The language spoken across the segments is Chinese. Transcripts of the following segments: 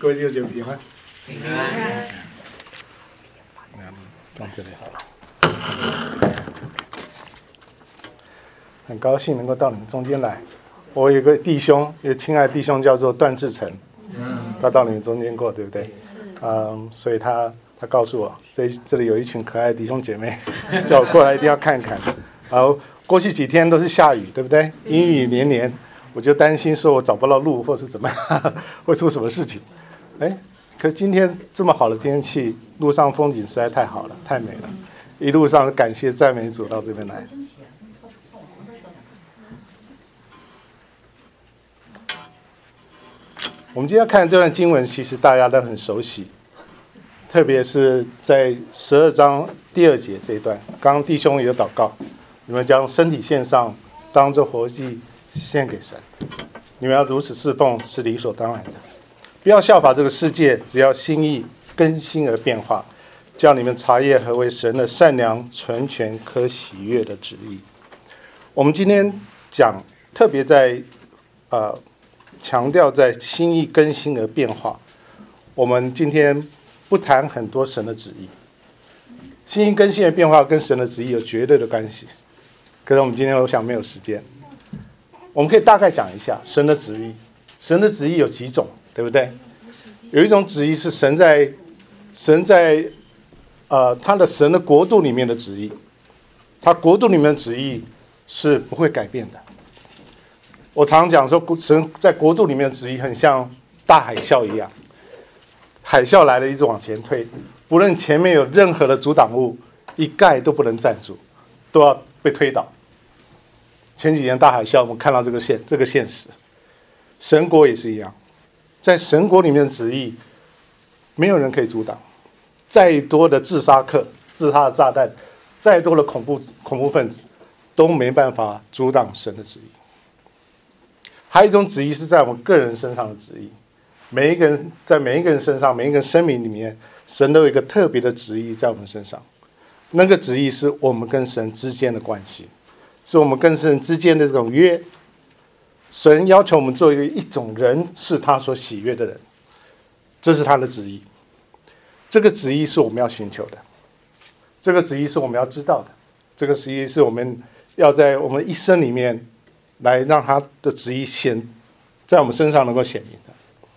各位弟兄姐妹平安。 平安。 放这里好了。很高兴能够到你们中间来。我有个弟兄，一个亲爱的弟兄叫做段志成，他到你们中间过，对不对？所以他告诉我，这里有一群可爱的弟兄姐妹，叫我过来一定要看看。然后过去几天都是下雨，对不对？阴雨连连，我就担心说我找不到路，或是怎么样，会出什么事情。可是今天这么好的天气，路上风景实在太好了，太美了。一路上感谢赞美主到这边来。我们今天要看这段经文，其实大家都很熟悉，特别是在12章第2节这一段。刚刚弟兄也有祷告，你们将身体献上，当作活祭献给神。你们要如此侍奉，是理所当然的。不要效法这个世界，只要心意更新而变化，叫你们察验何为神的善良、纯全、可喜悦的旨意。我们今天讲，特别在强调在心意更新而变化。我们今天不谈很多神的旨意，心意更新而变化跟神的旨意有绝对的关系。可是我们今天我想没有时间，我们可以大概讲一下神的旨意。神的旨意有几种，对不对？有一种旨意是神在他的神的国度里面的旨意，他国度里面的旨意是不会改变的。我常讲说，神在国度里面的旨意很像大海啸一样，海啸来了一直往前推，不论前面有任何的阻挡物，一概都不能站住，都要被推倒。前几年大海啸，我们看到这个现实。神国也是一样，在神国里面的旨意，没有人可以阻挡。再多的自杀客、自杀的炸弹，再多的恐怖分子，都没办法阻挡神的旨意。还有一种旨意是在我们个人身上的旨意，在每一个人身上，每一个人生命里面，神都有一个特别的旨意在我们身上。那个旨意是我们跟神之间的关系，是我们跟神之间的这种约。神要求我们做一种人，是他所喜悦的人，这是他的旨意。这个旨意是我们要寻求的，这个旨意是我们要知道的，这个旨意是我们要在我们一生里面来让他的旨意在我们身上能够显明的。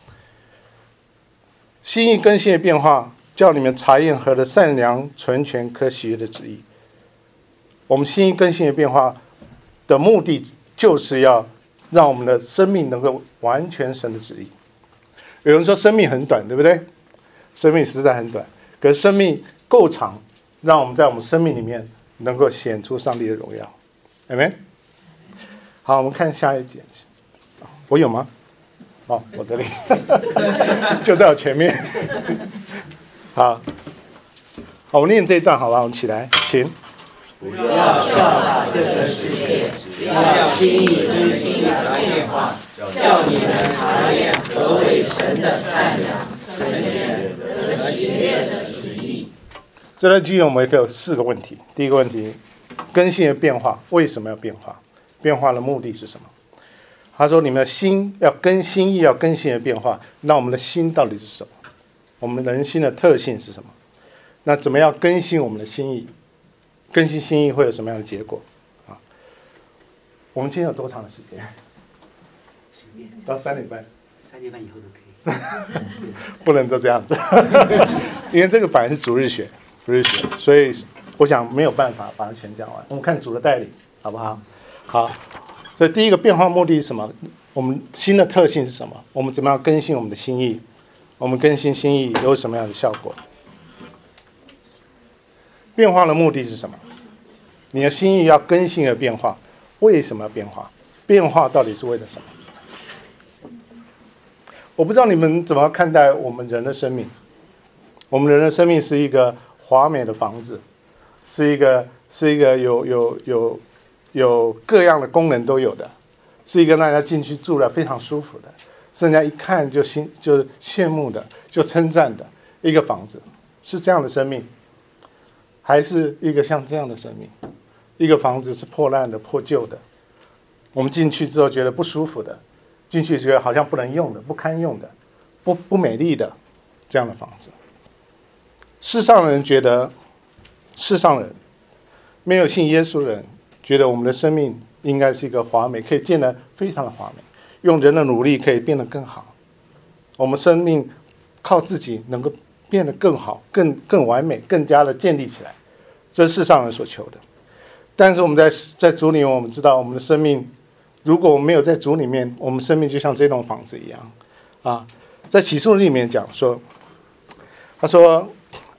心意更新的变化，叫你们察验何的善良、纯全、可喜悦的旨意。我们心意更新的变化的目的，就是要让我们的生命能够完全神的旨意。有人说生命很短，对不对？生命实在很短，可是生命够长，让我们在我们生命里面能够显出上帝的荣耀。Amen。好，我们看下一节。我有吗？我这里就在我前面。好，我们念这一段好吧？我们起来，请。 不要效法这个世界，要心意更新而变化，叫你们察验何为神的善良、纯全、可喜悦的旨意。 这段经文我们有4个问题。第一个问题，更新的变化为什么要变化？变化的目的是什么？他说你们的心要更新，意要更新的变化。那我们的心到底是什么？我们人心的特性是什么？那怎么样更新我们的心意？更新心意会有什么样的结果？我们今天有多长的时间？到3点半。 3点半以后都可以。 不能都这样子，因为这个本来是主日学，所以我想没有办法把它全讲完。我们看主的带领，好不好？好，所以第一个变化目的是什么？我们新的特性是什么？我们怎么样更新我们的心意？我们更新心意有什么样的效果？变化的目的是什么？你的心意要更新而变化，为什么要变化？变化到底是为了什么？我不知道你们怎么看待我们人的生命。我们人的生命是一个华美的房子，是一个有各样的功能都有的，是一个让人家进去住了非常舒服的，是人家一看就羡慕的，就称赞的一个房子，是这样的生命，还是一个像这样的生命？一个房子是破烂的、破旧的，我们进去之后觉得不舒服的，进去觉得好像不能用的、不堪用的， 不美丽的这样的房子。世上人觉得，世上人没有信耶稣的人觉得我们的生命应该是一个华美，可以建得非常的华美，用人的努力可以变得更好。我们生命靠自己能够变得更好、更完美、更加的建立起来，这是世上人所求的。但是我们在主里面，我们知道我们的生命，如果我们没有在主里面，我们生命就像这栋房子一样啊。在启示录里面讲说，他说，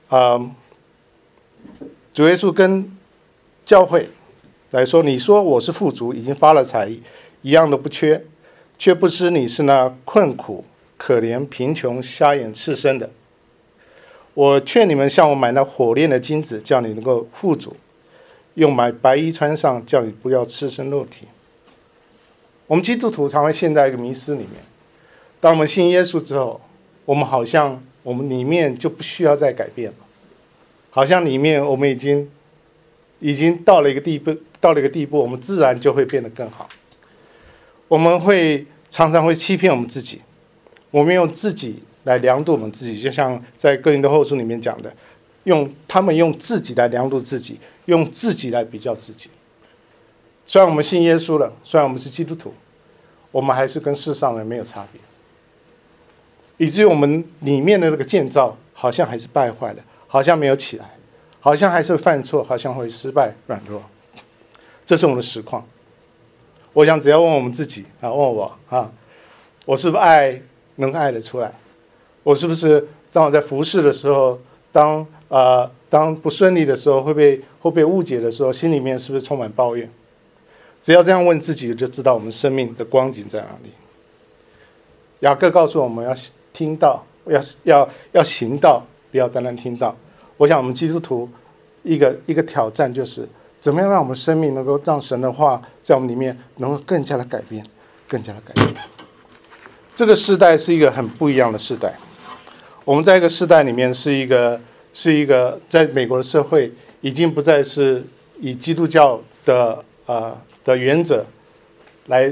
主耶稣跟教会来说，你说我是富足，已经发了财，一样都不缺，却不知你是那困苦、可怜、贫穷、瞎眼、赤身的。我劝你们向我买那火炼的金子，叫你能够富足；用买白衣穿上，叫你不要赤身露体。我们基督徒常会陷在一个迷思里面，当我们信耶稣之后，我们好像我们里面就不需要再改变了，好像里面我们已经到了一个地步，我们自然就会变得更好。我们常常会欺骗我们自己，我们用自己来量度我们自己，就像在哥林多后书里面讲的，他们用自己来量度自己，用自己来比较自己。虽然我们信耶稣了，虽然我们是基督徒，我们还是跟世上人没有差别，以至于我们里面的那个建造好像还是败坏了，好像没有起来，好像还是会犯错，好像会失败软弱。这是我们的实况。我想只要问我们自己问我我是不是能爱得出来？我是不是当我在服侍的时候，当不顺利的时候，会被误解的时候，心里面是不是充满抱怨？只要这样问自己，就知道我们生命的光景在哪里。雅各告诉我们要听到，要行道，不要单单听到。我想我们基督徒一个挑战就是怎么样让我们生命能够让神的话在我们里面能够更加的改变，更加的改变。这个世代是一个很不一样的世代。我们在一个世代里面是一个在美国的社会已经不再是以基督教的原则来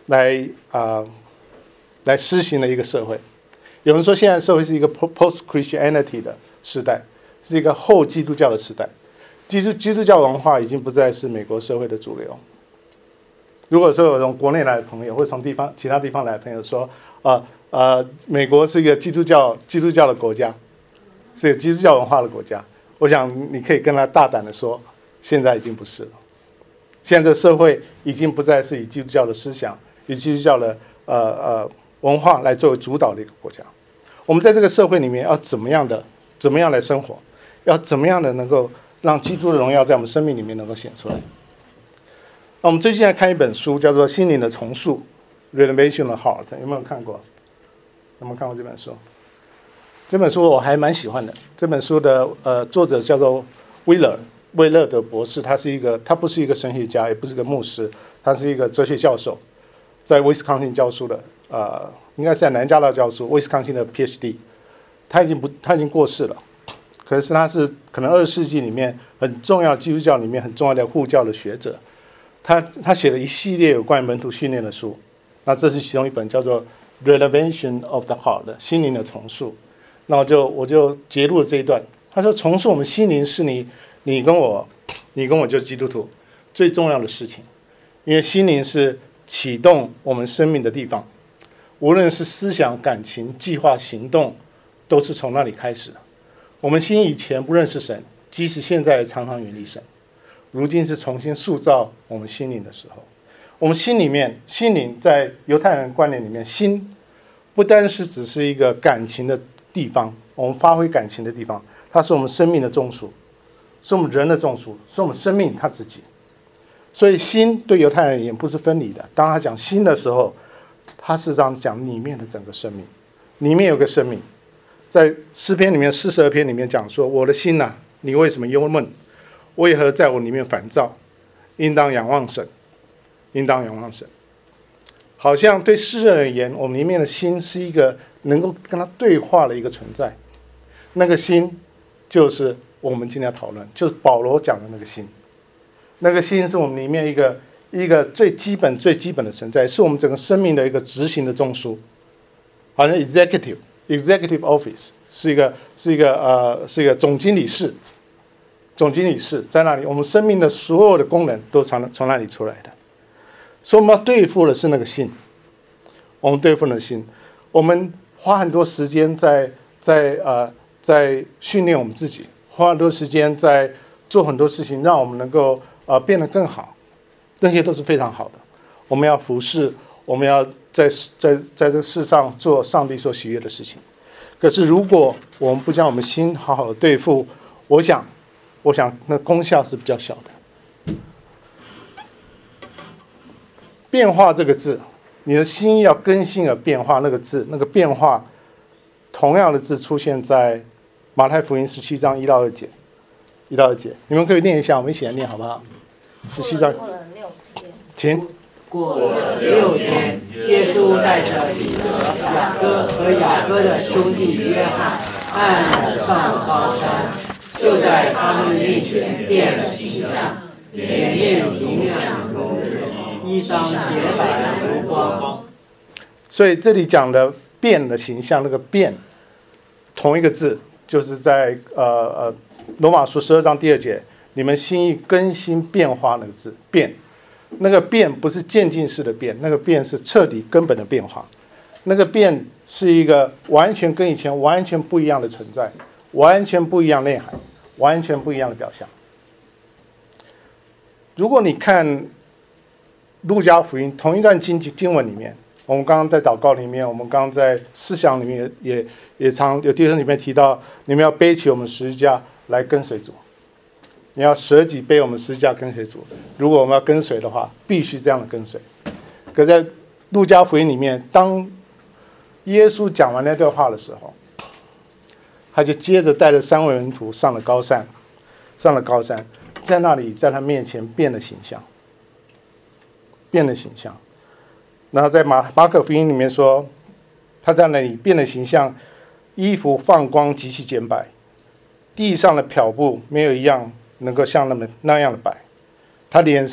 施行的一个社会。有人说现在社会是一个 post Christianity 的时代，是一个后基督教的时代。基督教文化已经不再是美国社会的主流。如果说有从国内来的朋友，或者从其他地方来的朋友说，美国是一个基督教的国家，是一个基督教文化的国家，我想你可以跟他大胆的说，现在已经不是了。现在这社会已经不再是以基督教的思想、以基督教的文化来作为主导的一个国家。我们在这个社会里面要怎么样来生活？要怎么样的能够让基督的荣耀在我们生命里面能够显出来？那我们最近在看一本书，叫做《心灵的重塑》（Renovation of Heart），有没有看过？有没有看过这本书？这本书我还蛮喜欢的。这本书的作者叫做威勒德博士，他不是一个神学家，也不是个牧师，他是一个哲学教授，在威斯康星教书的，应该是在南加大教书，威斯康星的 PhD。他已经过世了，可是他是可能20世纪里面很重要，基督教里面很重要的护教的学者。他写了一系列有关于门徒训练的书，那这是其中一本叫做 Renovation of the Heart 的心灵的重塑。那我就截录了这一段。他说，重塑我们心灵是你跟我就是基督徒最重要的事情，因为心灵是启动我们生命的地方，无论是思想、感情、计划、行动，都是从那里开始的。我们心以前不认识神，即使现在也常常远离神，如今是重新塑造我们心灵的时候。我们心灵在犹太人观念里面，心不单是只是一个感情的地方，我们发挥感情的地方，它是我们生命的中枢，是我们人的中枢，是我们生命它自己。所以心对犹太人而言不是分离的。当他讲心的时候，他是这样讲里面的整个生命，里面有个生命。在诗篇里面42篇里面讲说，我的心啊，你为什么忧闷？为何在我里面烦躁？应当仰望神，应当仰望神。好像对世人而言，我们里面的心是一个能够跟他对话的一个存在。那个心就是我们今天要讨论，就是保罗讲的那个心。那个心是我们里面一个最基本的存在，是我们整个生命的一个执行的中枢，好像 executive， executive office， 是一个总经理室。总经理室在那里，我们生命的所有的功能都从那里出来的。所以我们要对付的是那个心，我们对付那个心，我们花很多时间在训练我们自己，花很多时间在做很多事情，让我们能够变得更好，那些都是非常好的。我们要服侍，我们要在这世上做上帝所喜悦的事情。可是如果我们不将我们心好好的对付，我想那功效是比较小的。变化这个字，你的心要更新而变化，那个字，那个变化，同样的字出现在马太福音17章1到2节。1到2节，你们可以念一下，我们一起来念好不好？17章，请。 过了6天，耶稣带着彼得、雅各和雅各的兄弟约翰，按了上高山，就在他们面前变了形象，脸面明亮如日，衣裳洁白如光。 所以这里讲的变的形象，那个变，同一个字，就是在罗马书12章第2节，你们心意更新变化那个字变。那个变不是渐进式的变，那个变是彻底根本的变化。那个变是一个完全跟以前完全不一样的存在，完全不一样内涵，完全不一样的表象。如果你看路加福音同一段经文里面，我们刚刚在祷告里面，我们刚刚在思想里面也常有弟兄里面提到，你们要背起我们十字架来跟随主。你要舍己背我们十字架跟随主。如果我们要跟随的话，必须这样的跟随。可在路加福音里面，当耶稣讲完那段话的时候，他就接着带着3位门徒上了高山，在那里在他面前变了形象。然后在马可福音里面说，他在那里变了形象，衣服放光极其简白，地上的漂布没有一样能够像那样的白，他脸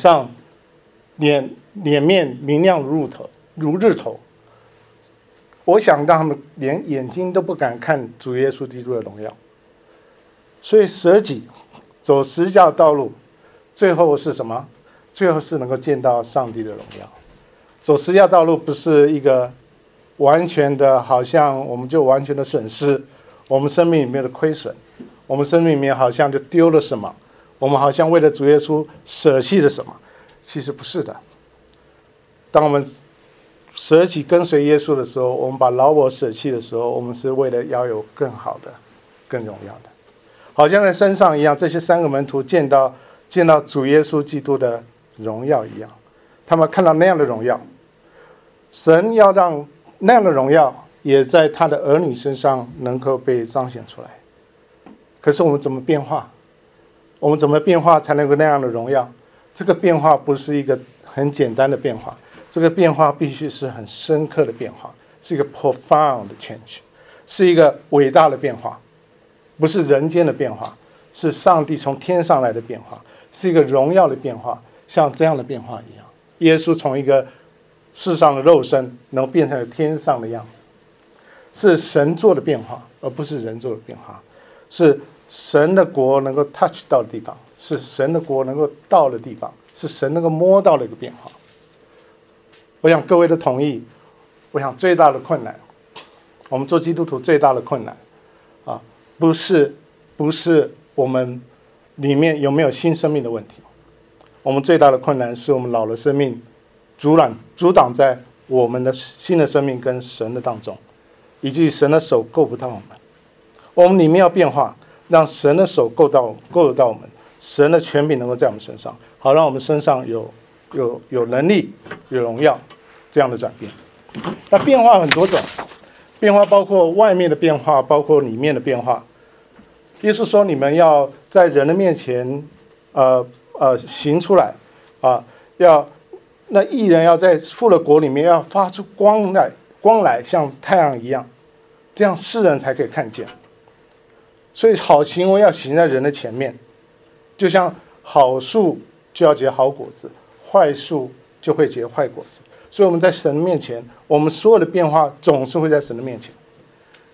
面明亮如日头。我想让他们连眼睛都不敢看主耶稣基督的荣耀。所以舍己走十字架的道路，最后是什么？最后是能够见到上帝的荣耀。走十字架道路不是一个完全的，好像我们就完全的损失，我们生命里面的亏损，我们生命里面好像就丢了什么，我们好像为了主耶稣舍弃了什么。其实不是的。当我们舍己跟随耶稣的时候，我们把老我舍弃的时候，我们是为了要有更好的、更荣耀的。好像在山上一样，这些3个门徒见到主耶稣基督的荣耀一样，他们看到那样的荣耀。神要让那样的荣耀也在他的儿女身上能够被彰显出来。可是我们怎么变化？我们怎么变化才能够那样的荣耀？这个变化不是一个很简单的变化，这个变化必须是很深刻的变化，是一个 profound change， 是一个伟大的变化，不是人间的变化，是上帝从天上来的变化，是一个荣耀的变化，像这样的变化一样。耶稣从一个世上的肉身能够变成了天上的样子，是神做的变化，而不是人做的变化，是神的国能够 touch 到的地方，是神的国能够到的地方，是神能够摸到的一个变化。我想各位的同意，我想最大的困难，我们做基督徒最大的困难不是我们里面有没有新生命的问题，我们最大的困难是我们老的生命阻挡在我们的新的生命跟神的当中，以至于神的手够不到我们。我们里面要变化，让神的手够得到我们，神的权柄能够在我们身上，好让我们身上有能力、有荣耀这样的转变。那变化很多种，变化包括外面的变化，包括里面的变化。耶稣说：“你们要在人的面前，行出来那义人要在父的国里面要发出光来，像太阳一样，这样世人才可以看见。所以好行为要行在人的前面，就像好树就要结好果子，坏树就会结坏果子。所以我们在神面前，我们所有的变化总是会在神的面前。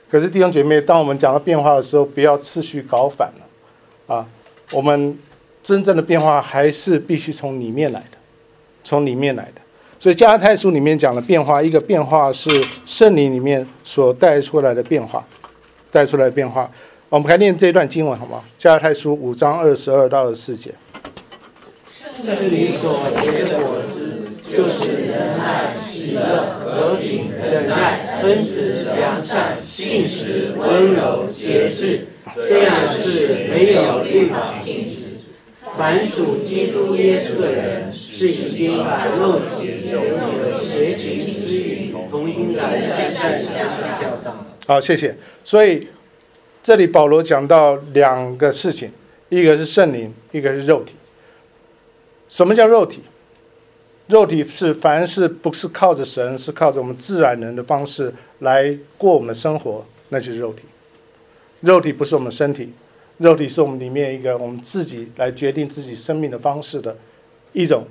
可是弟兄姐妹，当我们讲到变化的时候，不要次序搞反了啊！我们真正的变化还是必须从里面来的，从里面来的。所以加拉太书里面讲的变化，一个变化是圣灵里面所带出来的变化，带出来的变化。我们来念这一段经文好吗？加拉太书5章22到24节。 圣灵所结的果子，就是仁爱、喜乐、和平、忍耐、恩慈、良善、信实、温柔、节制。这样是没有律法禁止。凡属基督耶稣的人，是已经把肉体有的邪情之欲从应来善上教上。 好，谢谢。所以这里保罗讲到两个事情，一个是圣灵，一个是肉体。什么叫肉体？肉体是凡是不是靠着神，是靠着我们自然人的方式来过我们的生活，那就是肉体。肉体不是我们身体，肉体是我们里面一个我们自己来决定自己生命的方式的一种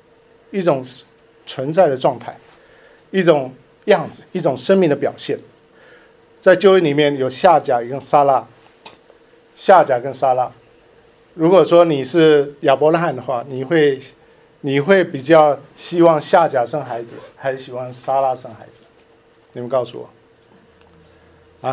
存在的状态，一种样子，一种生命的表现。在旧约里面有夏甲跟撒拉，夏甲跟撒拉。如果说你是亚伯拉罕的话，你会比较希望夏甲生孩子，还是喜欢撒拉生孩子？你们告诉我。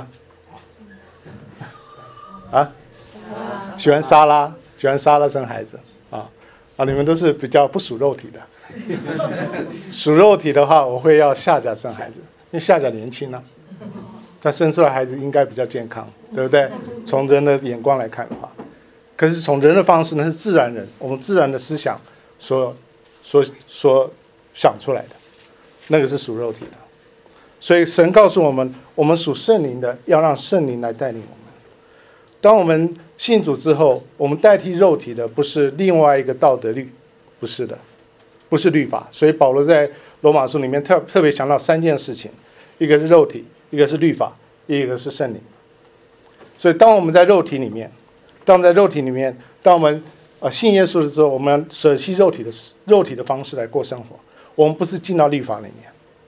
喜欢撒拉生孩子你们都是比较不属肉体的。属肉体的话，我会要夏甲生孩子，因为夏甲年轻啊，他生出来孩子应该比较健康，对不对？从人的眼光来看的话，可是从人的方式呢，是自然人，我们自然的思想所想出来的，那个是属肉体的。所以神告诉我们，我们属圣灵的，要让圣灵来带领我们。当我们信主之后，我们代替肉体的不是另外一个道德律，不是的，不是律法。所以保罗在罗马书里面特别强调3件事情，一个是肉体，一个是律法，一个是圣灵。所以当我们在肉体里面，当我们信耶稣的时候，我们舍弃肉体的方式来过生活。我们不是进到律法里面，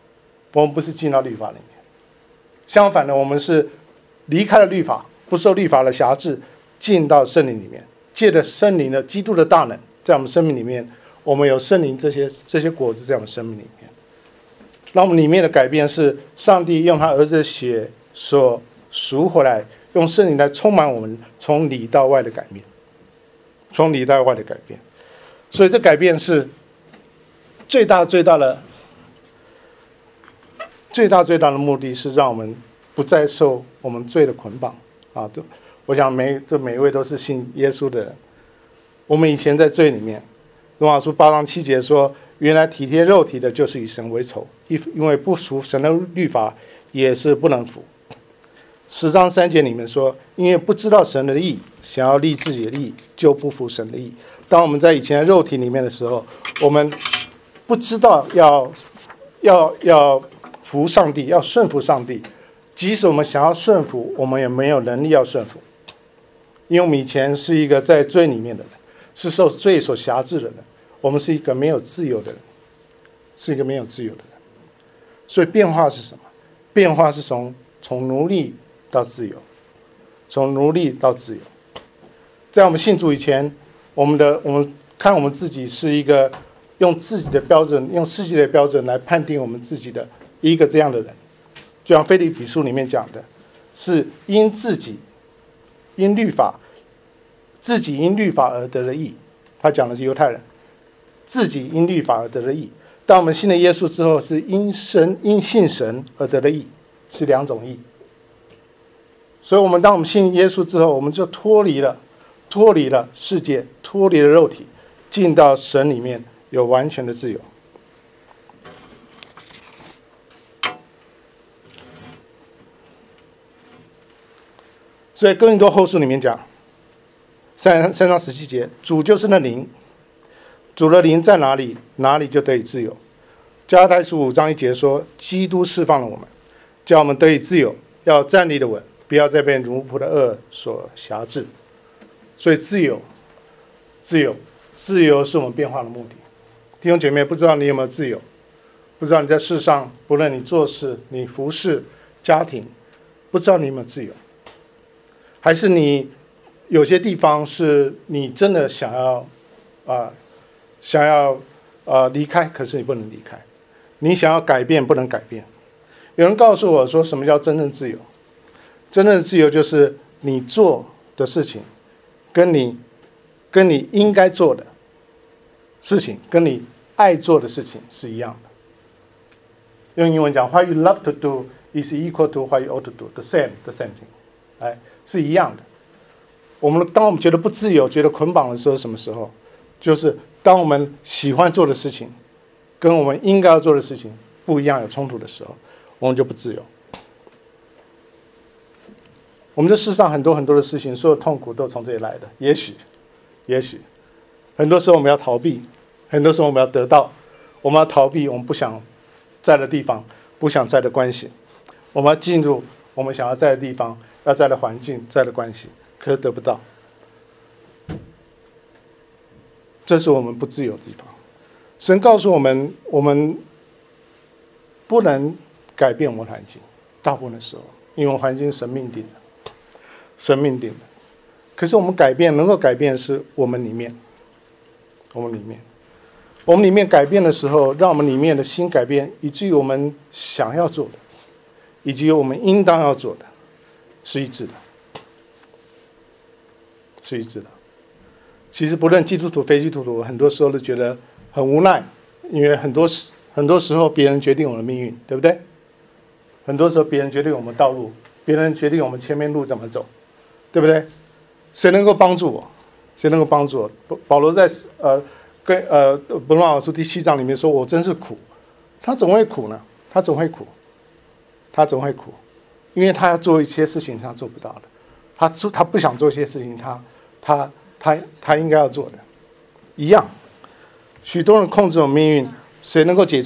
相反的，我们是离开了律法，不受律法的辖制，进到圣灵里面，借着圣灵的基督的大能，在我们生命里面，我们有圣灵这些果子在我们生命里面。那我们里面的改变是上帝用他儿子的血所赎回来，用圣灵来充满我们，从里到外的改变，所以这改变是最大的目的是让我们不再受我们罪的捆绑我想每一位都是信耶稣的人。我们以前在罪里面，罗马书8章7节说，原来体贴肉体的就是与神为仇，因为不属神的律法也是不能服。10章3节里面说，因为不知道神的义，想要立自己的义，就不服神的义。当我们在以前的肉体里面的时候，我们不知道要服上帝，要顺服上帝。即使我们想要顺服，我们也没有能力要顺服，因为我们以前是一个在罪里面的人，是受罪所辖制的人，我们是一个没有自由的人，所以变化是什么？变化是从奴隶到自由，在我们信主以前，我们看我们自己是一个用自己的标准，用世界的标准来判定我们自己的一个这样的人。就像腓立比书里面讲的，是因律法而得的义。他讲的是犹太人，自己因律法而得的义。当我们信了耶稣之后，是因信神而得的义，是2种义。所以当我们信耶稣之后，我们就脱离了世界，脱离了肉体，进到神里面，有完全的自由。所以哥林多后书里面讲3章17节，主就是那灵，主的灵在哪里，哪里就得以自由。加拉太书5章1节说，基督释放了我们，叫我们得以自由，要站立的稳，不要再被奴仆的恶所辖制。所以自由是我们变化的目的。弟兄姐妹，不知道你有没有自由？不知道你在世上，不论你做事、你服侍、家庭， 不知道你有没有自由？还是你有些地方是你真的想要离开，可是你不能离开；你想要改变，不能改变。有人告诉我说，什么叫真正自由？真正的自由就是你做的事情，跟你应该做的事情，跟你爱做的事情是一样的。用英文讲 ，What you love to do is equal to what you ought to do. The same thing， 是一样的。当我们觉得不自由、觉得捆绑的时候，什么时候？就是当我们喜欢做的事情，跟我们应该要做的事情不一样、有冲突的时候，我们就不自由。我们这世上很多的事情，所有痛苦都从这里来的。也许，很多时候我们要逃避，很多时候我们要得到，我们要逃避我们不想在的地方，不想在的关系，我们要进入我们想要在的地方，要在的环境，在的关系，可是得不到。这是我们不自由的地方。神告诉我们，我们不能改变我们环境，大部分的时候，因为我们环境是神命定的，神命定的。可是我们能够改变的是我们里面，我们里面改变的时候，让我们里面的心改变，以至于我们想要做的，以及我们应当要做的，是一致的，是一致的。其实不论基督徒非基督徒，很多时候都觉得很无奈，因为很多时候别人决定我们的命运，对不对？很多时候别人决定我们道路，别人决定我们前面路怎么走，对不对？谁能够帮助我？谁能够帮助我？保罗在罗马书第7章里面说：“我真是苦。”他总会苦呢，他总会苦，因为他要做一些事情他做不到的，他不想做一些事情他应该要做的，一样。许多人控制我们命运，谁能够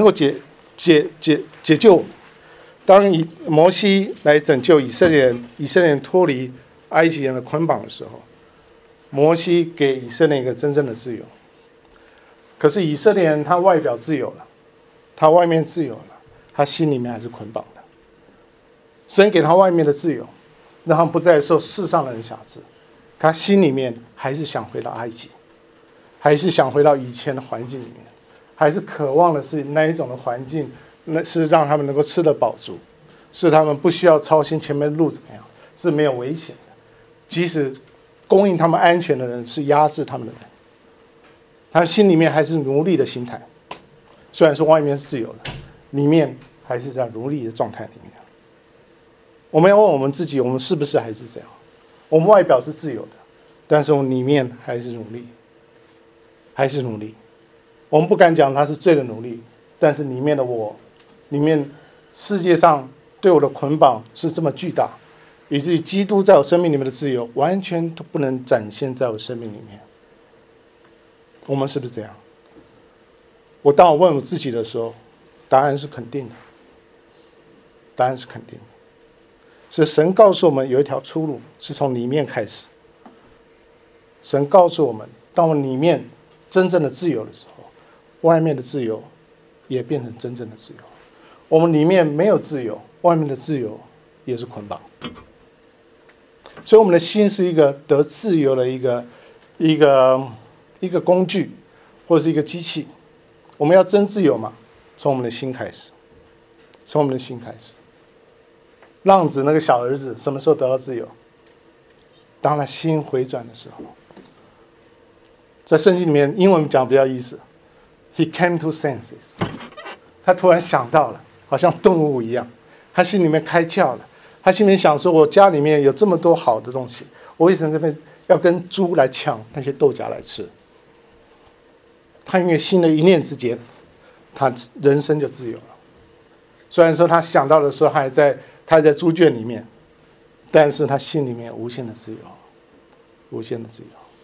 解救我们？当摩西来拯救以色列人脱离埃及人的捆绑的时候，摩西给以色列一个真正的自由。可是以色列人他外表自由了，他外面自由了，他心里面还是捆绑的。神给他外面的自由，让他不再受世上的人辖制，他心里面还是想回到埃及，还是想回到以前的环境里面，还是渴望的是那一种的环境，那是让他们能够吃得饱足，是他们不需要操心前面的路怎么样，是没有危险的。即使供应他们安全的人是压制他们的人，他心里面还是奴隶的心态。虽然说外面是自由的，里面还是在奴隶的状态里面。我们要问我们自己，我们是不是还是这样？我们外表是自由的，但是我们里面还是奴隶，还是奴隶。我们不敢讲他是罪的奴隶，但是里面的我，里面世界上对我的捆绑是这么巨大，以至于基督在我生命里面的自由完全都不能展现在我生命里面。我们是不是这样？当我问我自己的时候，答案是肯定的，答案是肯定的。是神告诉我们有一条出路，是从里面开始。神告诉我们，当我们里面真正的自由的时候，外面的自由也变成真正的自由。我们里面没有自由，外面的自由也是捆绑。所以我们的心是一个得自由的一个工具，或者是一个机器。我们要真自由嘛，从我们的心开始，从我们的心开始。浪子那个小儿子什么时候得到自由？当他心回转的时候。在圣经里面，英文讲比较意思 ，He came to senses， 他突然想到了，好像动物一样，他心里面开窍了，他心里面想说：我家里面有这么多好的东西，我为什么这边要跟猪来抢那些豆荚来吃？他因为心的一念之间，他人生就自由了。虽然说他想到的时候，他还在猪圈里面，但是他心里面无限的自由，无限的自由。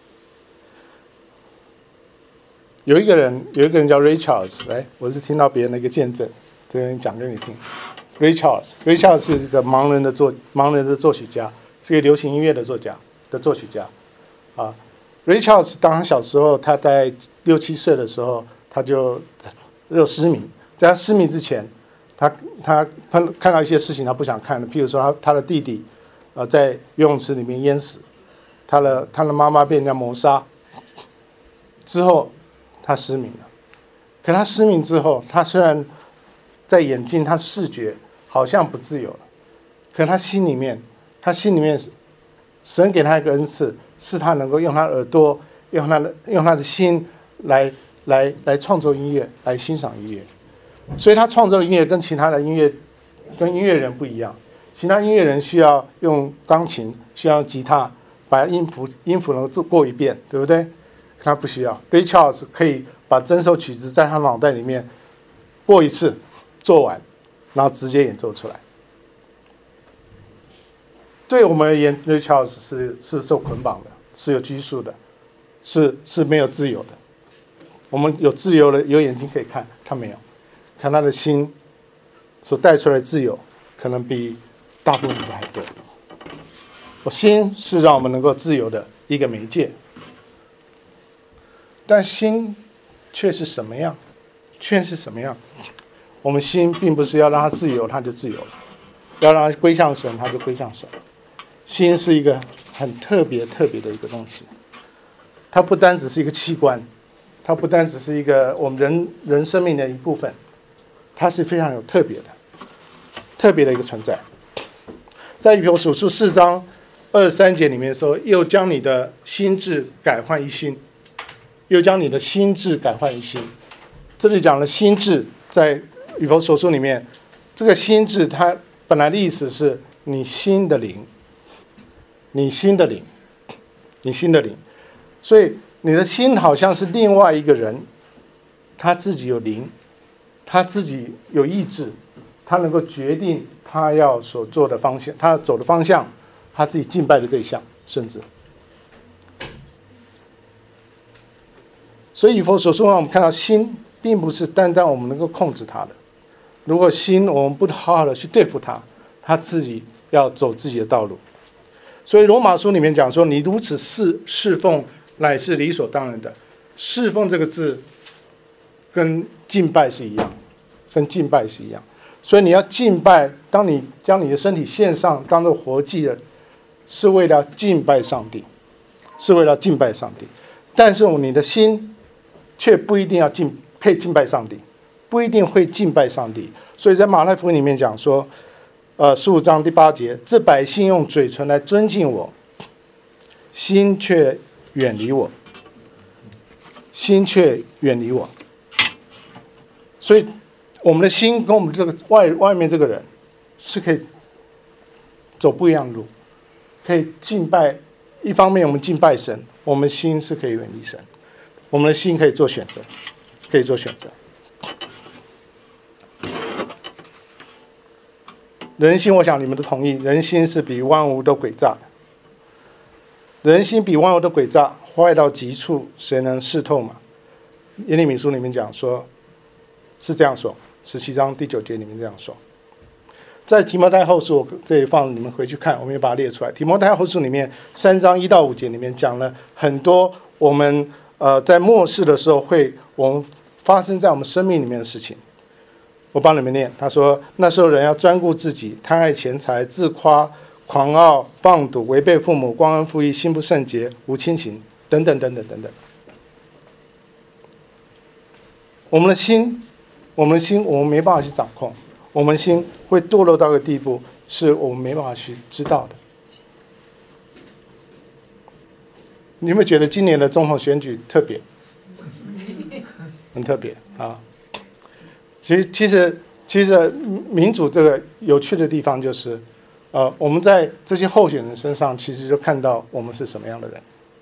有一个人叫 Ray Charles， 我是听到别人的一个见证，这个人讲给你听。Ray Charles 是一个盲人的作曲家，是一个流行音乐的作曲家。Ray Charles 当他小时候，他在6、7岁的时候，他就失明。在他失明之前， 他看到一些事情他不想看的，譬如说他的弟弟在游泳池里面淹死，他的妈妈被人家谋杀之后，他失明了。可他失明之后，他虽然在眼睛他视觉好像不自由了，可他心里面神给他一个恩赐，是他能够用他的耳朵，用他的心来创作音乐，来欣赏音乐。所以他创作的音乐跟其他的音乐人不一样。其他音乐人需要用钢琴，需要吉他，把音符能够过一遍，对不对？他不需要。Ray Charles 可以把整首曲子在他脑袋里面过一次，做完，然后直接演奏出来。对我们而言 ，Ray Charles 是受捆绑的，是有拘束的，是没有自由的。我们有自由的，有眼睛可以看，他没有。看他的心所带出来的自由，可能比大部分人还多。心是让我们能够自由的一个媒介，但心却是什么样？我们心并不是要让它自由，它就自由了；要让它归向神，它就归向神。心是一个很特别的一个东西，它不单只是一个器官，它不单只是一个我们人生命的一部分，它是非常有特别的一个存在。在以弗所书4章23节里面说，又将你的心志改换一新，又将你的心志改换一新。这里讲的心志，在以弗所书里面，这个心志它本来的意思是你心的灵，你心的灵。所以你的心好像是另外一个人，他自己有灵，他自己有意志，他能够决定他要所做的方向，他走的方向，他自己敬拜的对象，甚至。所以以弗所书让我们看到，心并不是单单我们能够控制它的。如果心我们不好好的去对付它，他自己要走自己的道路。所以罗马书里面讲说，你如此侍奉乃是理所当然的。侍奉这个字跟敬拜是一样，所以你要敬拜，当你将你的身体献上当作活祭的，是为了敬拜上帝，但是你的心却不一定可以敬拜上帝，不一定会敬拜上帝。所以在马太福音里面讲说15章第8节，这百姓用嘴唇来尊敬我，心却远离我。所以我们的心跟我们这个外面这个人是可以走不一样的路，可以敬拜。一方面我们敬拜神，我们心是可以远离神，我们的心可以做选择。人心，我想你们都同意，人心是比万物都诡诈的。人心比万物都诡诈，坏到极处，谁能识透嘛？耶利米书里面讲说，是这样说，17章第9节里面这样说。在提摩太后书，我这里放你们回去看，我们也把它列出来。提摩太后书里面3章1到5节里面讲了很多我们在末世的时候我们发生在我们生命里面的事情。我帮你们念，他说那时候人要专顾自己，贪爱钱财，自夸，狂傲，放赌，违背父母，忘恩负义，心不圣洁，无亲情，等等。我们的心我们没办法去掌控，我们心会堕落到一个地步，是我们没办法去知道的。你有没有觉得今年的总统选举特别？很特别啊！其实民主这个有趣的地方就是，我们在这些候选人身上，其实就看到我们是什么样的人。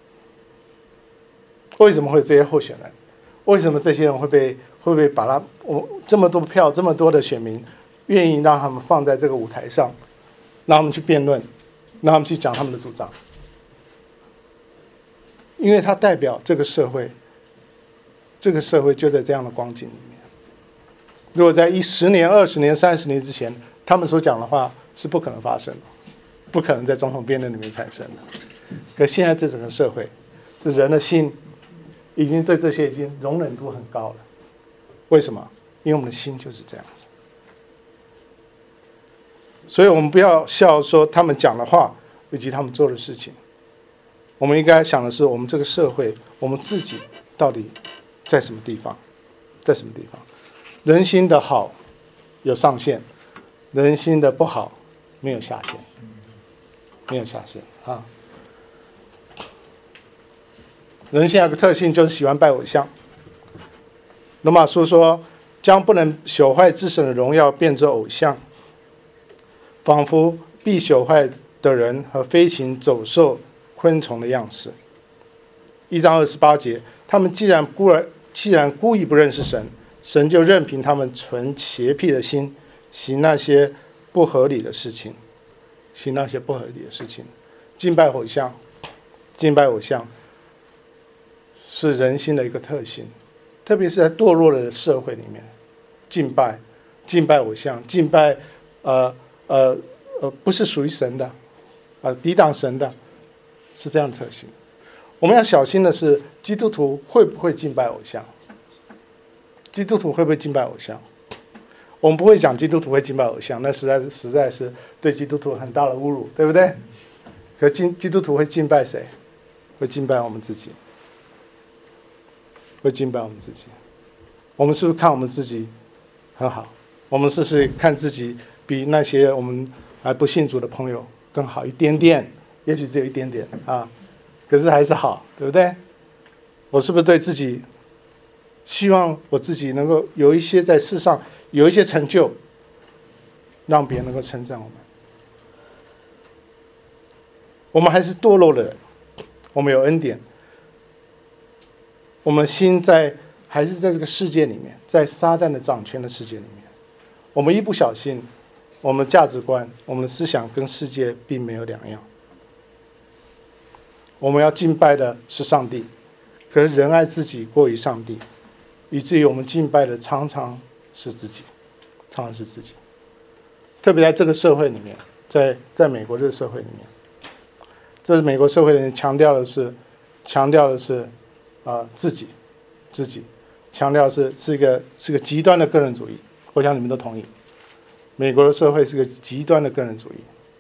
为什么会有这些候选人？为什么这些人会被把他这么多票，这么多的选民愿意让他们放在这个舞台上，让他们去辩论，让他们去讲他们的主张？因为它代表这个社会就在这样的光景里面。如果在10年、20年、30年之前，他们所讲的话是不可能发生的，不可能在总统辩论里面产生的。可现在这整个社会，这人的心已经对这些已经容忍度很高了。为什么？因为我们的心就是这样子。 所以我们不要笑说他们讲的话以及他们做的事情，我们应该想的是我们这个社会，我们自己到底在什么地方，在什么地方？人心的好有上限，人心的不好没有下限，没有下限啊。人性有个特性就是喜欢拜偶像。罗马书说，将不能朽坏之神的荣耀变作偶像，仿佛必朽坏的人和飞禽走兽昆虫的样式。1章28节，他们既然故意不认识神，神就任凭他们存邪僻的心，行那些不合理的事情，行那些不合理的事情。敬拜偶像，敬拜偶像是人心的一个特性，特别是在堕落的社会里面，敬拜偶像，敬拜不是属于神的，抵挡神的，是这样的特性。我们要小心的是，基督徒会不会敬拜偶像？基督徒会不会敬拜偶像？我们不会讲基督徒会敬拜偶像，那实在是对基督徒很大的侮辱，对不对？可基督徒会敬拜谁？会敬拜我们自己，会敬拜我们自己。我们是不是看我们自己很好？我们是不是看自己比那些我们还不信主的朋友更好一点点？也许只有一点点啊，可是还是好，对不对？我是不是对自己希望我自己能够有一些在世上有一些成就，让别人能够称赞我们？我们还是堕落的人，我们有恩典，我们心还是在这个世界里面，在撒旦的掌权的世界里面。我们一不小心，我们价值观、我们的思想跟世界并没有两样。我们要敬拜的是上帝，可是人爱自己过于上帝，以至于我们敬拜的常常是自己，常常是自己。特别在这个社会里面，在美国这个社会里面，这是美国社会里面强调的是自己，强调是个极端的个人主义。我想你们都同意，美国的社会是个极端的个人主义。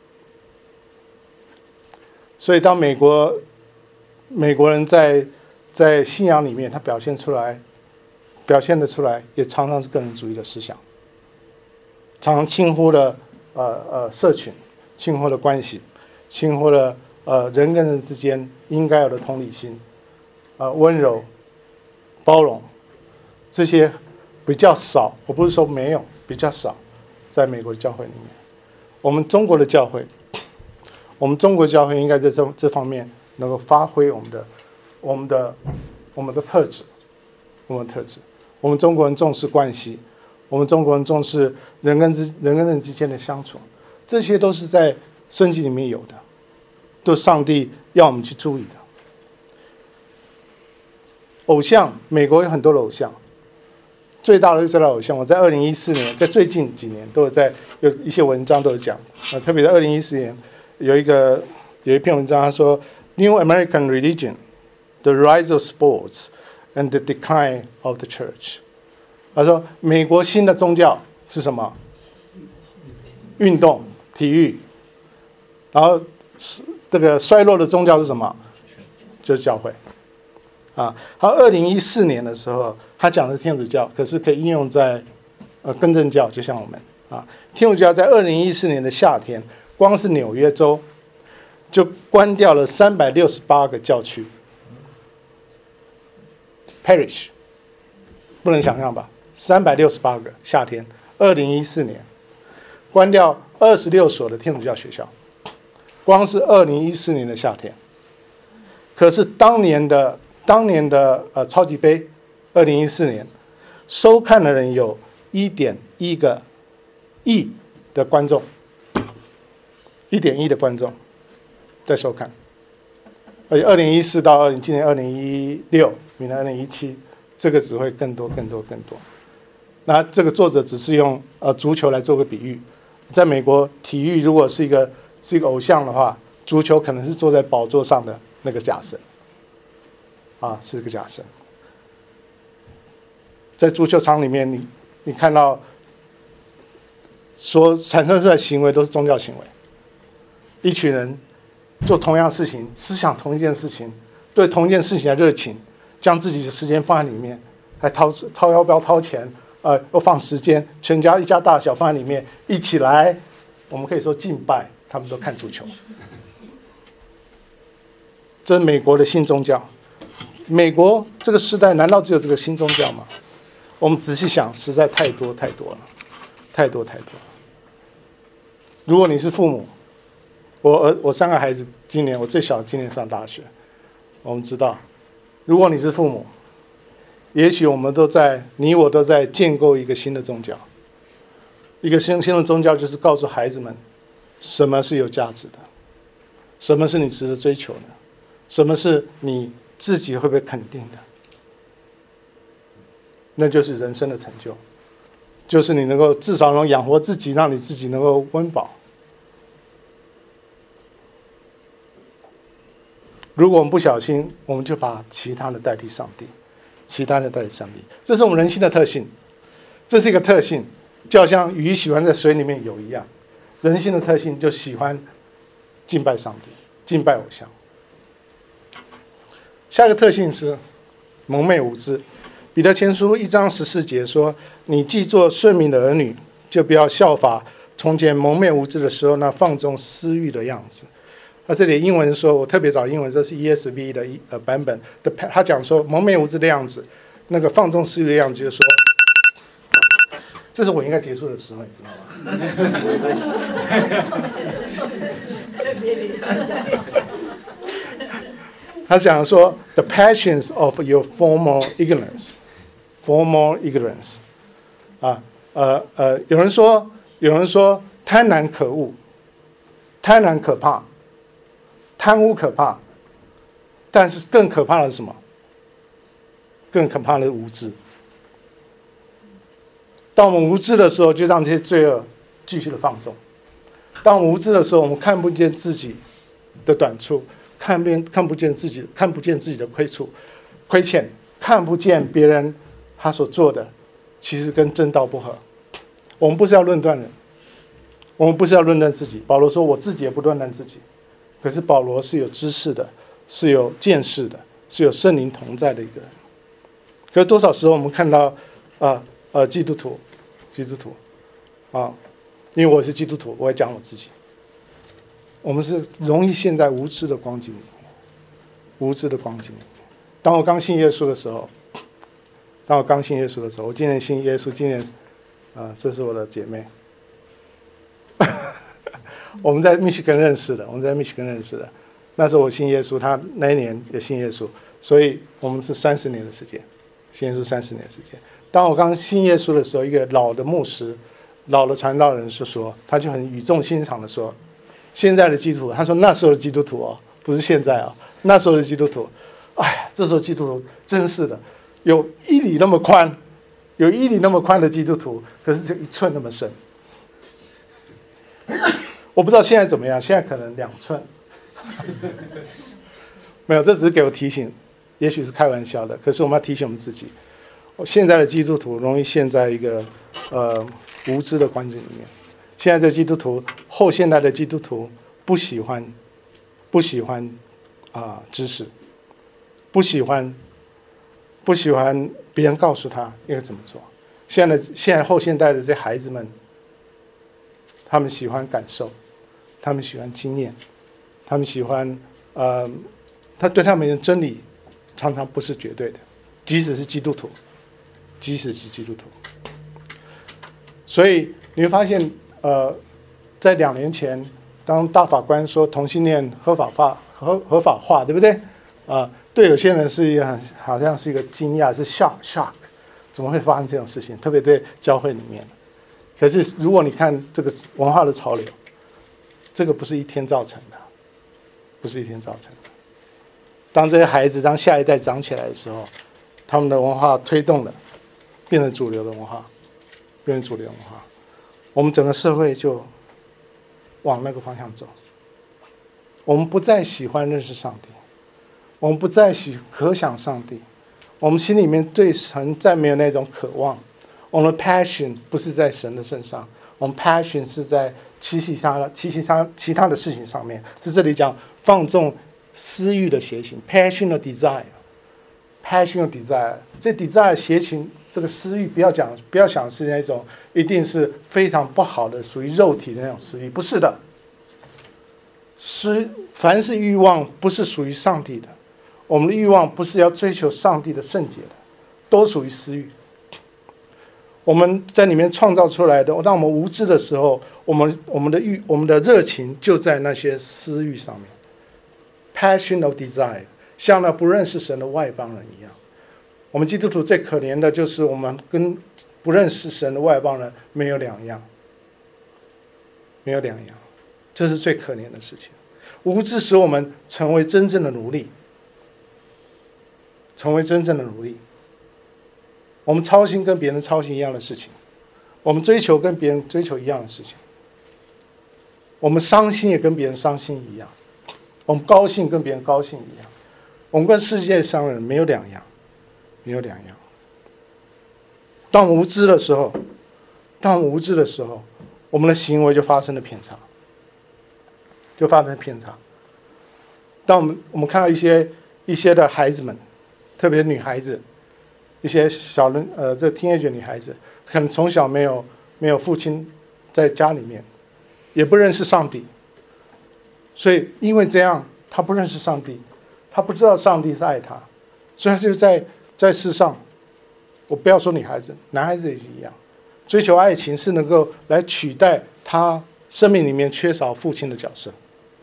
所以当美国人在信仰里面，他表现得出来，也常常是个人主义的思想，常常轻忽了社群，轻忽了关系，轻忽了人跟人之间应该有的同理心，温柔、包容，这些比较少，我不是说没有，比较少，在美国的教会里面。我们中国教会应该在这方面能够发挥我们的特质，我们中国人重视关系，我们中国人重视人跟人之间的相处，这些都是在圣经里面有的，都是上帝要我们去注意的。偶像，美国有很多的偶像，最大的偶像，我在2014年，在最近几年都有一些文章都有讲，特别在2014年有一篇文章，他说 New American Religion: The Rise of Sports and the Decline of the Church。他说美国新的宗教是什么？运动、体育，然后这个衰落的宗教是什么？就是教会。他2014年的时候，他讲的是天主教，可是可以应用在更正教，就像我们天主教在2014年的夏天，光是纽约州就关掉了368个教区 parish， 不能想象吧？368个夏天，2014年关掉26所的天主教学校，光是2014年的夏天。可是当年的超级杯2014年收看的人有1.1个亿的观众，1.1亿的观众在收看，而且2014到今年2016，明年2017，这个只会更多。那这个作者只是用足球来做个比喻，在美国体育如果是一个偶像的话，足球可能是坐在宝座上的那个假神。是个假设。在足球场里面，你看到所产生出来的行为都是宗教行为。一群人做同样事情，思想同一件事情，对同一件事情的热情，将自己的时间放在里面，还掏腰包掏钱，又放时间，全家一家大小放在里面，一起来，我们可以说敬拜，他们都看足球。这是美国的新宗教。美国这个时代难道只有这个新宗教吗？我们仔细想，实在太多了，太多了。如果你是父母，我3个孩子，我最小今年上大学，我们知道，如果你是父母，也许你我都在建构一个新的宗教，一个新的宗教，就是告诉孩子们，什么是有价值的，什么是你值得追求的，什么是你自己会被肯定的，那就是人生的成就，就是你能够至少能养活自己，让你自己能够温饱。如果我们不小心，我们就把其他的代替上帝，这是我们人性的特性，这是一个特性，就好像鱼喜欢在水里面游一样，人性的特性就喜欢敬拜上帝，敬拜偶像。下一个特性是蒙昧无知。彼得前书1章14节说：“你既做顺民的儿女，就不要效法从前蒙昧无知的时候那放纵私欲的样子。”这里英文说，我特别找英文，这是 ESV 的版本的，他讲说蒙昧无知的样子，那个放纵私欲的样子，就是说，这是我应该结束的时候，你知道吗？他讲说 ，the passions of your former ignorance， 有人说贪婪可恶，贪婪可怕，贪污可怕，但是更可怕的是什么？更可怕的是无知。当我们无知的时候，就让这些罪恶继续的放纵。当我们无知的时候，我们看不见自己的短处，看不见自己的亏欠，看不见别人他所做的其实跟正道不合。我们不是要论断人，我们不是要论断自己。保罗说：“我自己也不论断自己。”可是保罗是有知识的，是有见识的，是有圣灵同在的一个人。可是多少时候我们看到基督徒因为我是基督徒，我也讲我自己，我们是容易陷在无知的光景里面。当我刚信耶稣的时候，我今年信耶稣，这是我的姐妹。我们在密西根认识的，那时候我信耶稣，他那一年也信耶稣，所以我们是30年的时间，信耶稣30年的时间。当我刚信耶稣的时候，一个老的牧师、老的传道人就说，他就很语重心长的说，现在的基督徒，他说那时候的基督徒哦，不是现在啊，那时候的基督徒，哎，这时候基督徒真是的，有1里那么宽的基督徒，可是就1寸那么深。我不知道现在怎么样，现在可能2寸。没有，这只是给我提醒，也许是开玩笑的，可是我们要提醒我们自己，现在的基督徒容易陷在一个无知的环境里面。现在的基督徒，后现代的基督徒不喜欢知识，不喜欢别人告诉他应该怎么做。现在后现代的这些孩子们，他们喜欢感受，他们喜欢经验，他们喜欢他对他们的真理常常不是绝对的，即使是基督徒。所以你会发现，在2年前，当大法官说同性恋合法化，对不对？对有些人是一个好像是一个惊讶，是 shock， 怎么会发生这种事情？特别对教会里面。可是如果你看这个文化的潮流，这个不是一天造成的，当这些孩子，当下一代长起来的时候，他们的文化推动了，变成主流的文化，我们整个社会就往那个方向走。我们不再喜欢认识上帝，我们不再可想上帝，我们心里面对神再没有那种渴望。我们的 passion 不是在神的身上， 我们 passion 是在其他的事情上面。在这里讲放纵私欲的邪情 ，passional desire，passional desire， 这 desire 邪情这个私欲，不要想是那种一定是非常不好的，属于肉体的那种私欲，不是的。凡是欲望不是属于上帝的，我们的欲望不是要追求上帝的圣洁的，都属于私欲。我们在里面创造出来的，当我们无知的时候，我们的热情就在那些私欲上面 ，passion of desire， 像那不认识神的外邦人一样。我们基督徒最可怜的就是我们跟不认识神的外邦人没有两样，这是最可怜的事情。无知使我们成为真正的奴隶，我们操心跟别人操心一样的事情，我们追求跟别人追求一样的事情，我们伤心也跟别人伤心一样，我们高兴跟别人高兴一样，我们跟世界上的人没有两样。当我们无知的时候，我们的行为就发生了偏差。当我们看到一些的孩子们，特别女孩子，一些这teenage女孩子，可能从小没有父亲在家里面，也不认识上帝，所以因为这样，她不认识上帝，她不知道上帝是爱她，所以她就在世上，我不要说女孩子，男孩子也是一样，追求爱情是能够来取代他生命里面缺少父亲的角色，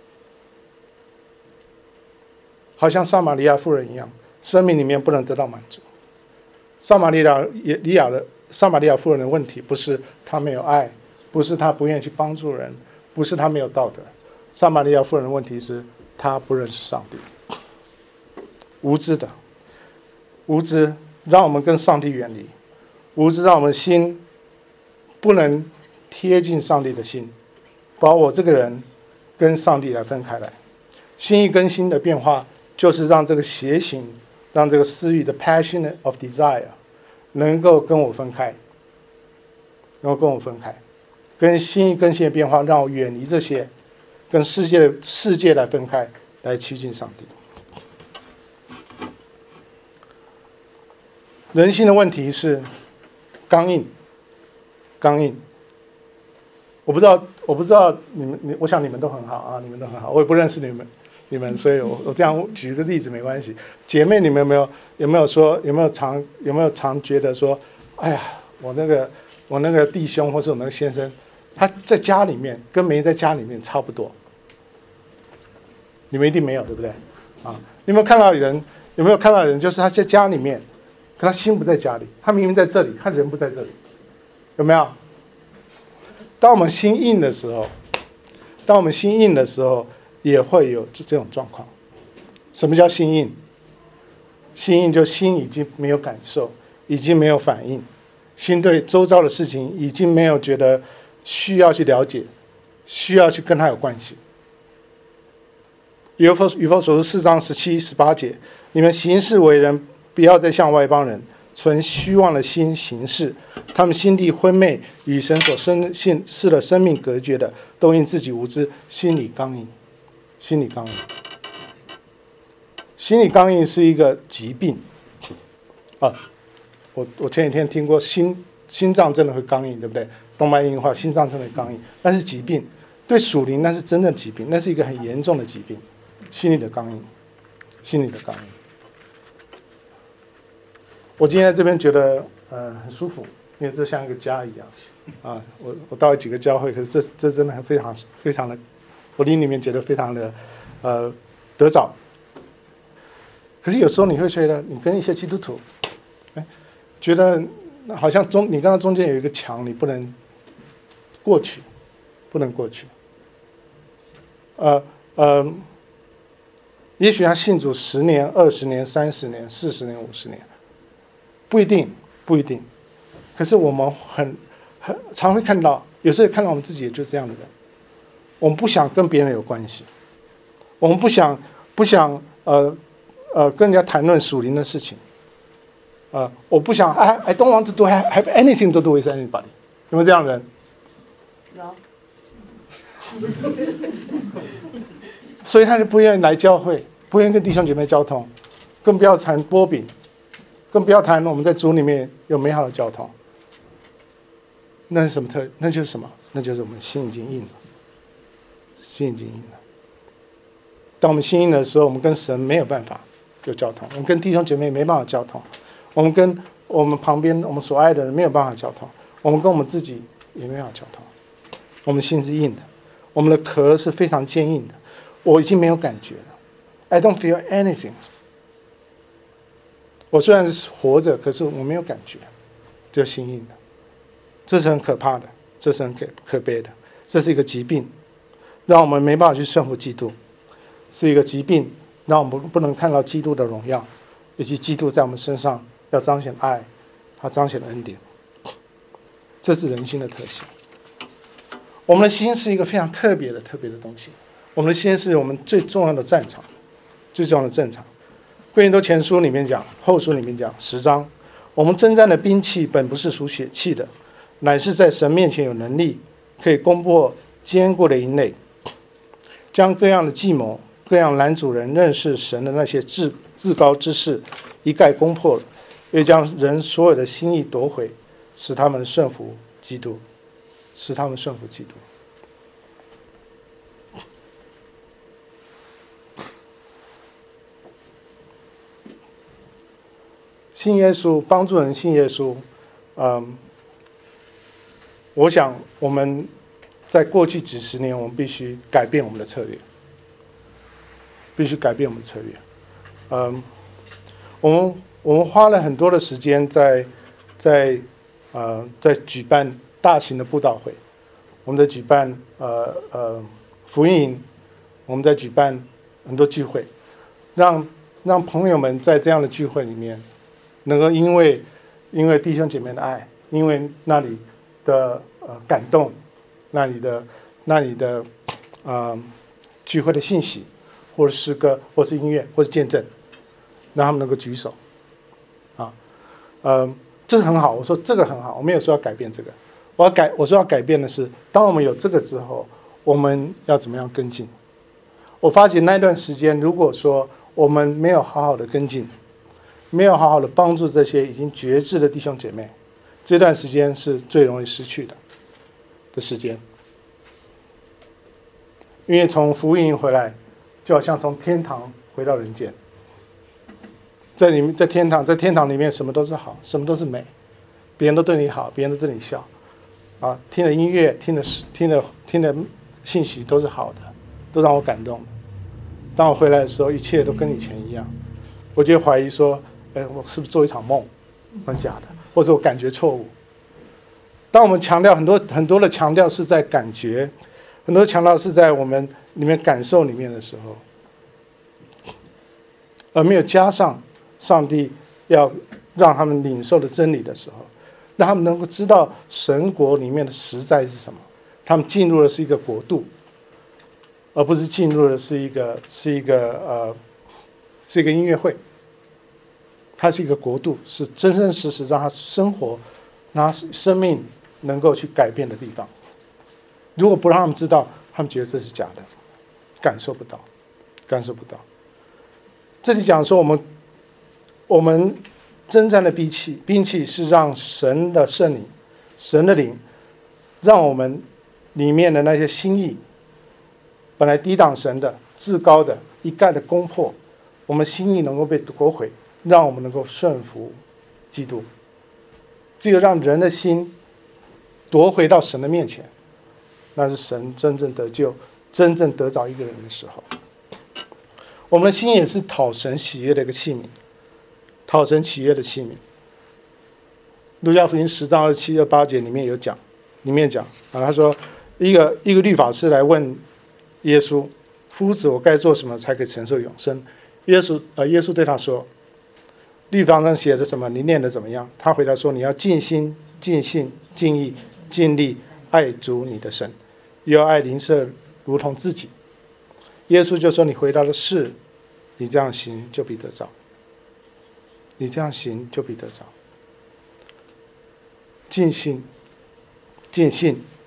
好像撒玛利亚妇人一样，生命里面不能得到满足。撒玛利亚妇人的问题不是她没有爱，不是她不愿意去帮助人，不是她没有道德。撒玛利亚妇人的问题是她不认识上帝，无知让我们跟上帝远离，无知让我们心不能贴近上帝的心，把我这个人跟上帝来分开来。心意更新的变化就是让这个邪行，让这个私欲的 passion of desire 能够跟我分开，跟心意更新的变化让我远离这些，跟世界来分开，来趋近上帝。人性的问题是刚硬。我不知道我想你们都很好啊，我也不认识你们，所以我这样举个例子没关系。姐妹，你们有没有常觉得说，哎呀，我那个弟兄或是我那个先生，他在家里面跟没在家里面差不多。你们一定没有，对不对？啊，你有没有看到人，就是他在家里面，可他心不在家里，他明明在这里，他人不在这里，有没有？当我们心硬的时候，也会有这种状况。什么叫心硬？心硬就心已经没有感受，已经没有反应，心对周遭的事情已经没有觉得需要去了解，需要去跟他有关系。以弗所书4章17、18节，你们行事为人，不要再像外邦人，存虚妄的心行事，他们心地昏昧，与神所赐的生命隔绝的，都因自己无知，心里刚硬。心理刚硬是一个疾病啊！我前几天听过心脏真的会刚硬，对不对？动脉硬化，心脏真的会刚硬，那是疾病。对属灵那是真正疾病，那是一个很严重的疾病，心理的刚硬。我今天在这边觉得很舒服，因为这像一个家一样啊！我到了几个教会，可是这真的非常的。我灵里面觉得非常的得着，可是有时候你会觉得你跟一些基督徒，觉得好像你跟他中间有一个墙，你不能过去。也许他信主10年、20年、30年、40年、50年，不一定。可是我们很常会看到，有时候看到我们自己也就是这样的人。我们不想跟别人有关系，我们不想跟人家谈论属灵的事情，我不想I don't want to have anything to do with anybody， 有没有这样的人？ 有。 所以他就不愿意来教会，不愿意跟弟兄姐妹交通，更不要谈波饼，更不要谈我们在主里面有美好的交通。那是什么那就是什么？那就是我们心已经硬了，心已经硬了。当我们心硬的时候，我们跟神没有办法有交通，我们跟弟兄姐妹没办法交通，我们跟我们旁边我们所爱的人没有办法交通，我们跟我们自己也没办法交通。我们心是硬的，我们的壳是非常坚硬的。我已经没有感觉了 ，I don't feel anything。我虽然是活着，可是我没有感觉，就心硬的。这是很可怕的，这是很可悲的，这是一个疾病，让我们没办法去顺服基督，是一个疾病，让我们不能看到基督的荣耀，以及基督在我们身上要彰显爱，他彰显的恩典。这是人心的特性。我们的心是一个非常特别的东西，我们的心是我们最重要的战场，最重要的战场。哥林多前书里面讲，后书里面讲10章，我们征战的兵器本不是属血气的，乃是在神面前有能力，可以攻破坚固的营垒，将各样的计谋、各样拦阻人认识神的那些至高之事一概攻破了，又将人所有的心意夺回，使他们顺服基督，使他们顺服基督。信耶稣，帮助人信耶稣，我想我们在过去几十年，我们必须改变我们的策略，必须改变我们的策略。我们花了很多的时间在举办大型的布道会，我们在举办福音营，我们在举办很多聚会，让朋友们在这样的聚会里面，能够因为弟兄姐妹的爱，因为那里的感动，那里的聚会的信息，或者诗歌，或是音乐，或是见证，让他们能够举手，这个很好。我说这个很好，我没有说要改变这个，我说要改变的是，当我们有这个之后，我们要怎么样跟进？我发觉那段时间，如果说我们没有好好的跟进，没有好好的帮助这些已经决志的弟兄姐妹，这段时间是最容易失去的时间。因为从福音回来，就好像从天堂回到人间。在天堂里面，什么都是好，什么都是美，别人都对你好，别人都对你笑，听的音乐，听的信息都是好的，都让我感动的。当我回来的时候，一切都跟以前一样，我就怀疑说，我是不是做一场梦，那假的，或者我感觉错误。当我们强调很多的强调是在感觉，很多强调是在我们里面感受里面的时候，而没有加上上帝要让他们领受的真理的时候，让他们能够知道神国里面的实在是什么。他们进入的是一个国度，而不是进入的是一个音乐会。它是一个国度，是真真实实让他生活，让他生命能够去改变的地方。如果不让他们知道，他们觉得这是假的，感受不到。这里讲说，我们征战的兵器是让神的圣灵、神的灵，让我们里面的那些心意，本来抵挡神的、至高的，一概的攻破，我们心意能够被夺回，让我们能够顺服基督。只有让人的心夺回到神的面前，那是神真正得救、真正得着一个人的时候。我们的心也是讨神喜悦的一个器皿，讨神喜悦的器皿。路加福音10章27、28节里面讲，他说一个律法师来问耶稣：“夫子，我该做什么才可以承受永生？”耶稣对他说：“律法上写的什么？你念的怎么样？”他回答说：“你要尽心、尽性、尽意、尽力爱主你的神，又要爱邻舍如同自己。”耶稣就说：“你回答的是，你这样行就必得着。你这样行就必得着。尽心、尽性、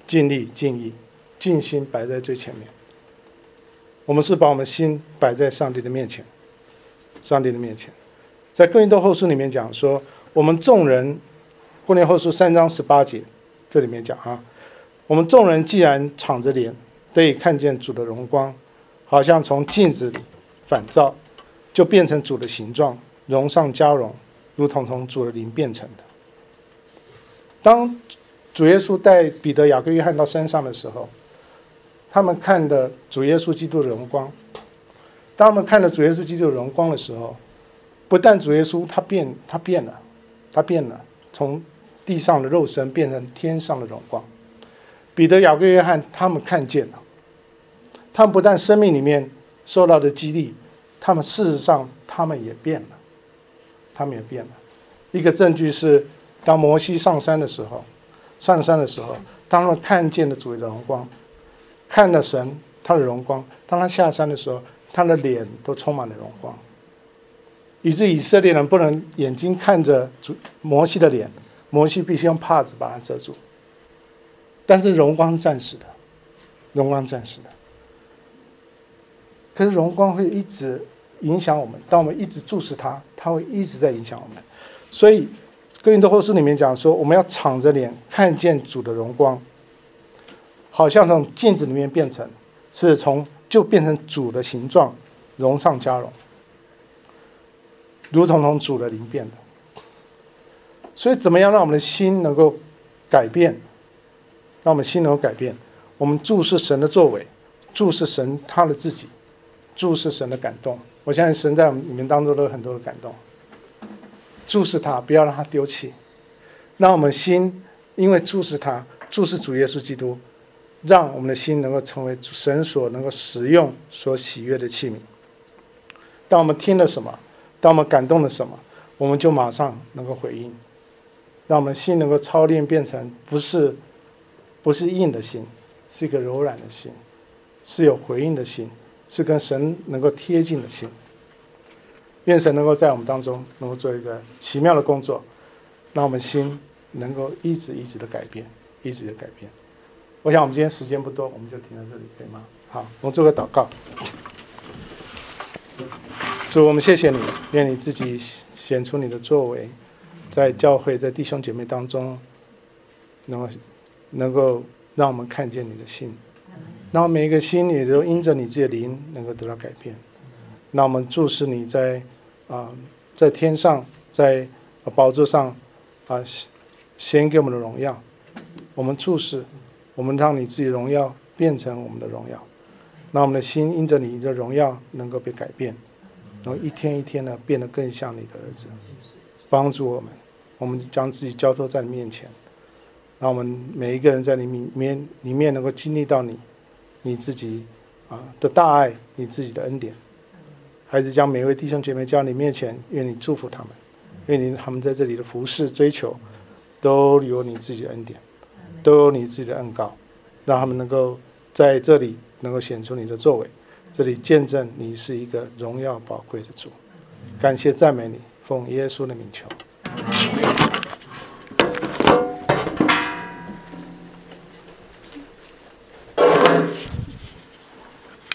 尽力、尽意、尽心摆在最前面。我们是把我们心摆在上帝的面前，上帝的面前。在哥林多后书里面讲说，我们众人，哥林多后书3章18节，这里面讲我们众人既然敞着脸得以看见主的荣光，好像从镜子里反照，就变成主的形状，荣上加荣，如同从主的灵变成的。当主耶稣带彼得、雅各、约翰到山上的时候，他们看的主耶稣基督的荣光。当他们看了主耶稣基督的荣光的时候，不但主耶稣他变了，从地上的肉身变成天上的荣光。彼得、雅各、约翰他们看见了，他们不但生命里面受到的激励，他们事实上他们也变了，一个证据是，当摩西上山的时候，当他们看见了主的荣光，看了神他的荣光，当他下山的时候，他的脸都充满了荣光，以至于以色列人不能眼睛看着摩西的脸，摩西必须用帕子把它遮住。但是荣光暂时的，可是荣光会一直影响我们，当我们一直注视它，它会一直在影响我们。所以哥林多后书里面讲说，我们要敞着脸看见主的荣光，好像从镜子里面变成主的形状，荣上加荣，如同从主的灵变的。所以怎么样让我们的心能够改变？让我们心能够改变，我们注视神的作为，注视神他的自己，注视神的感动。我相信神在我们里面当中都有很多的感动，注视他，不要让他丢弃。让我们心因为注视他，注视主耶稣基督，让我们的心能够成为神所能够使用、所喜悦的器皿。当我们听了什么，当我们感动了什么，我们就马上能够回应，让我们心能够操练变成不是硬的心，是一个柔软的心，是有回应的心，是跟神能够贴近的心。愿神能够在我们当中能够做一个奇妙的工作，让我们心能够一直的改变，一直的改变。我想我们今天时间不多，我们就停在这里，可以吗？好，我们做个祷告。主，我们谢谢你，愿你自己显出你的作为，在教会，在弟兄姐妹当中，能够让我们看见你的心，让每一个心也都因着你自己的灵能够得到改变。让我们注视你在天上，在宝座上显给我们的荣耀。我们注视，我们让你自己的荣耀变成我们的荣耀，让我们的心因着你的荣耀能够被改变，然后一天一天的变得更像你的儿子。帮助我们，我们将自己交托在你面前，让我们每一个人在里面能够经历到你自己的大爱，你自己的恩典。孩子将每一位弟兄姐妹交你面前，愿你祝福他们，愿他们在这里的服事追求都有你自己的恩典，都有你自己的恩膏，让他们能够在这里能够显出你的作为，这里见证你是一个荣耀宝贵的主。感谢赞美你，奉耶稣的名求。